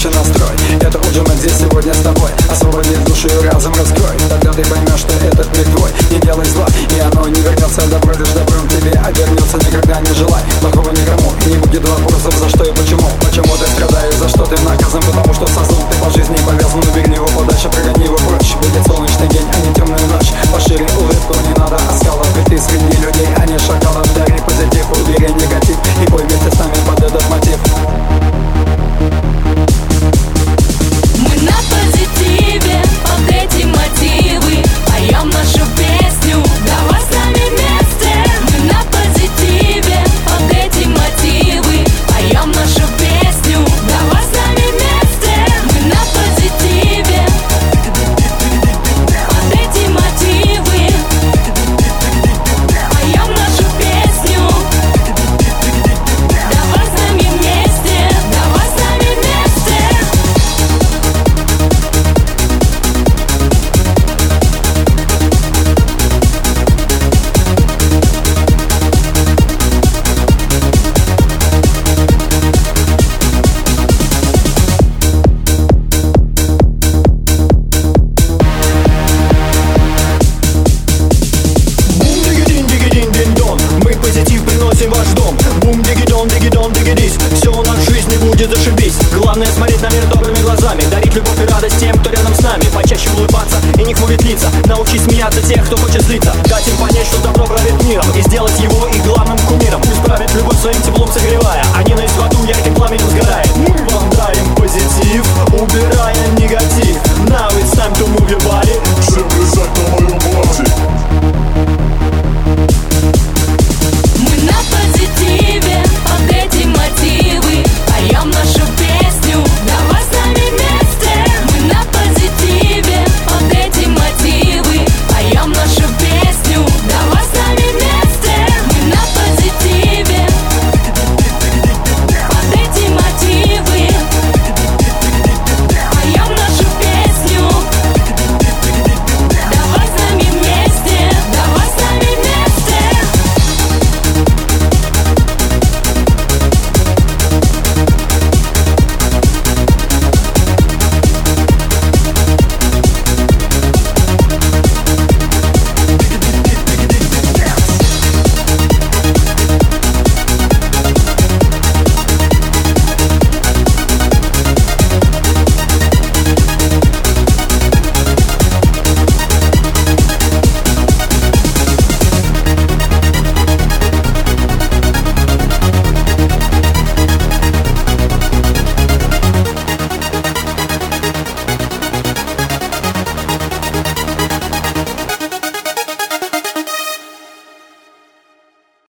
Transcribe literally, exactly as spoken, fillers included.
лучший настрой. Это уже мы здесь сегодня с тобой. Освободи душу и разум раскрой. Тогда ты поймешь, что этот мир твой. Не делай зла, и оно не вернется. Добро лишь добром тебе обернется. Никогда не желай плохого никому. И не будет вопросов, за что и почему. Почему ты страдаешь, за что ты наказан? Потому что создал ты по жизни повязан. Убери его подальше, прогони его прочь. Будет солнечный день, а не темная ночь. Пошире улыбку, не надо оскалов. Ведь ты среди людей, а не шакалов. Дари позитив, убери негатив. И пой вместе с нами под этот мотив. Мы на позитиве, под эти мотивы поем нашу песню, давай с нами вместе. Мы на позитиве, под эти мотивы поем нашу песню, давай с нами вместе. Мы на позитиве, под эти мотивы поем нашу песню, давай с нами вместе, давай с нами вместе. Мы позитив приносим в ваш дом. Бум, дигидон, дигидон, дигидись. Все у нас в жизни будет зашибись. Главное смотреть на мир добрыми глазами. Дарить любовь и радость тем, кто рядом с нами. Почаще улыбаться и не хмурить лица. Научись смеяться тех, кто хочет злиться. Дать им понять, что добро правит миром. И сделать его их главным кумиром. Пусть правит любовь своим теплом согревая. Они